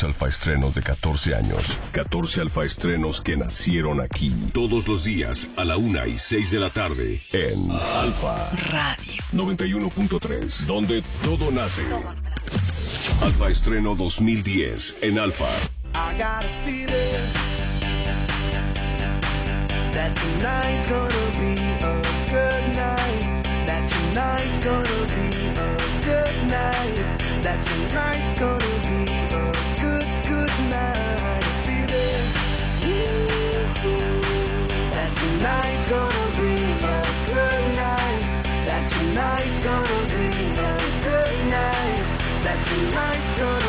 Alfaestrenos de 14 años. 14 alfaestrenos que nacieron aquí. Todos los días a la 1:06 de la tarde. En Alfa Radio 91.3. Donde todo nace. Alfaestreno 2010 en Alfa. I got a feeling that tonight's gonna be a good night. That tonight's gonna be a good night. That tonight's gonna be a good night. I feel it. That tonight's gonna be a good night. That tonight's gonna be a good night. That tonight's gonna